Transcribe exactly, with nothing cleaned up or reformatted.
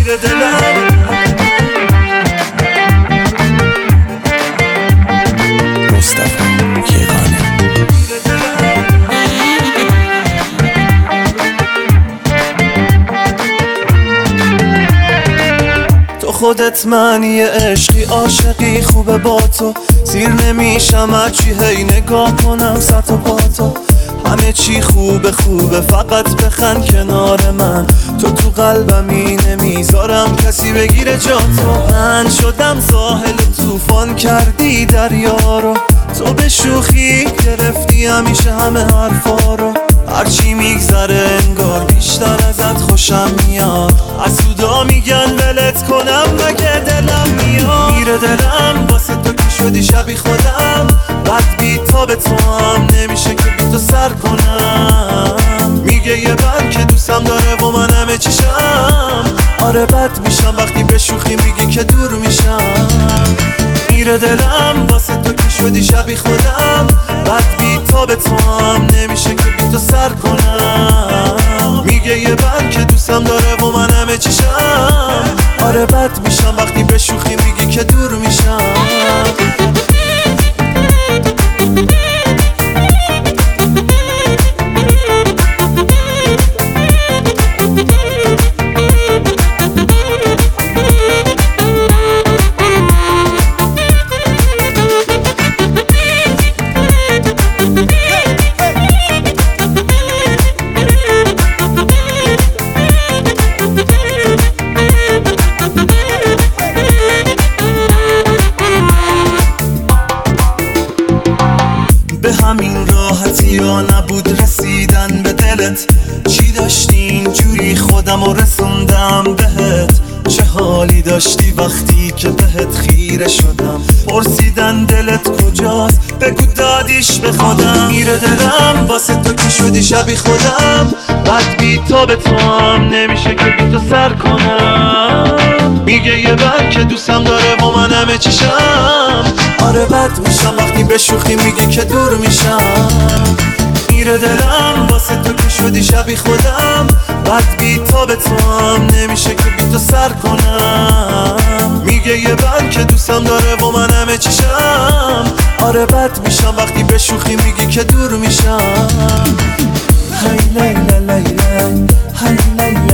میره دلم. مصطفی کیهانی. تو خودت معنی عشقی، عاشقی خوبه با تو، سیر نمیشم هرچی هی نگاه کنم سر تا پا تو. همه چی خوبه خوبه فقط بخند کنار من، تو تو قلبمی نمیذارم کسی بگیره جا تو. من شدم ساحل طوفان کردی دریا رو، تو به شوخی گرفتی همیشه همه حرفا رو. هرچی میگذره انگار بیشتر ازت خوشم میاد، حسودا میگن ولت کنم مگه دلم میاد. میره دلم واسه تو که شدی شبی خودم، بد بی تا به تو هم نمیشه که بی تو سر کنم. میگه یه بر که دوستم داره و من همه چیشم، آره بد میشم وقتی به شوخی میگی که دور میشم. میره دلم واسه تو که شدی شبی خودم، بد بی تا به تو هم نمیشه که بی تو سر کنم. میگه یه بر که دوستم داره و من همه چیشم، آره بد میشم وقتی به شوخی میگی که دور میشم. به همین راحتی یا نبود رسیدن به دلت، چی داشتی اینجوری خودم رو رسوندم بهت. چه حالی داشتی وقتی که بهت خیره شدم، پرسیدن دلت کجاست بگو دادیش به خودم. میره دلم واسه تو که شدی شبی خودم، بد بی تا به تو هم نمیشه که بی تو سر کنم. میگه یه بر که دوستم داره و من همه چیشم، آره بد میشم وقتی به شوخی میگی که دور میشم. میره دلم واسه تو که شدی شبی خودم، بد بی تا به تو هم نمیشه که بی تو سر کنم. میگه یه بر که دوستم داره و من همه چیشم، آره بد میشم وقتی به شوخی میگی که دور میشم. هی لیلا لیلا هی لیلا